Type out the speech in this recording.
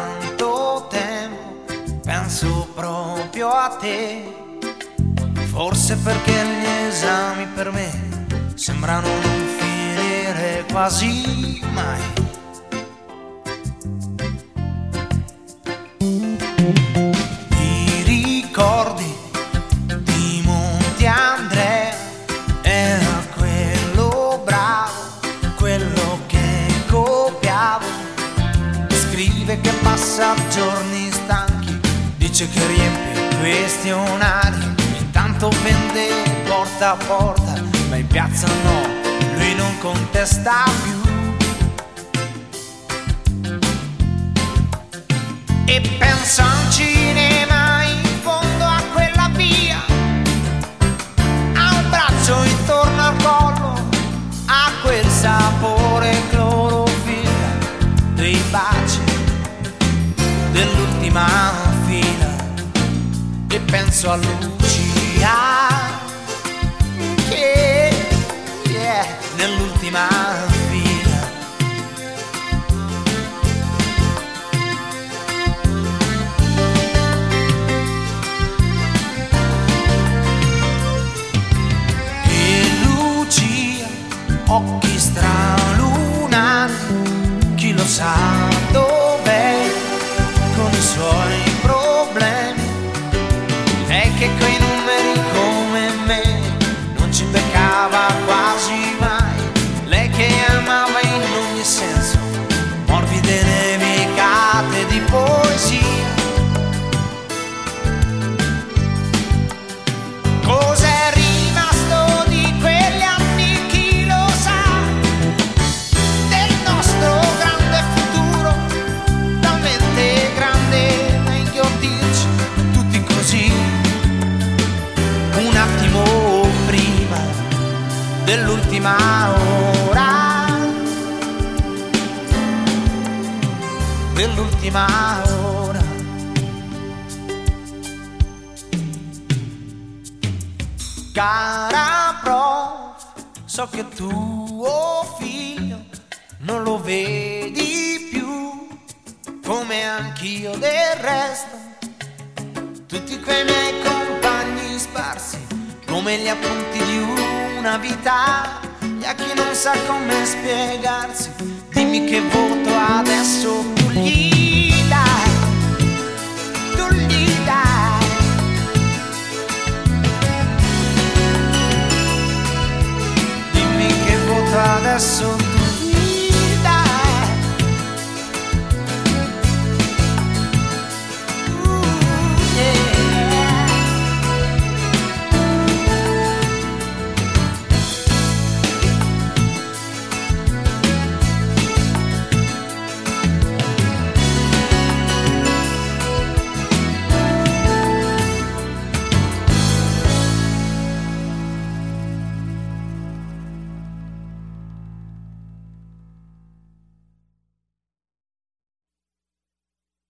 tanto tempo penso proprio a te. Forse perché gli esami per me sembrano non finire quasi mai. Ti ricordi di Monte Andrea? Era quello bravo, quello che copiavo. Scrive che passa giorni stanchi, dice che riempie questionari, intanto vende porta a porta, ma in piazza no, lui non contesta più. E pensa a un cinema in fondo a quella via, a un braccio intorno al collo, a quel sapore clorofilla dei baci dell'ultima fila. E penso a Lucia che nell'ultima fila. E Lucia, occhi stralunati, chi lo sa dov'è con i suoi problemi. Lei che coi numeri come me non ci beccava quasi mai, lei che amava in ogni senso morbide nevicate di poesia. Cos'è rimasto di quegli anni, chi lo sa, del nostro grande futuro, talmente grande da inghiottirci tutti così, un attimo prima dell'ultima ora, dell'ultima ora. Cara prof, so che tuo figlio non lo vedi più, come anch'io del resto. Tutti quei miei compagni sparsi come gli appunti di una vita, e a chi non sa come spiegarsi, dimmi che voto adesso tu gli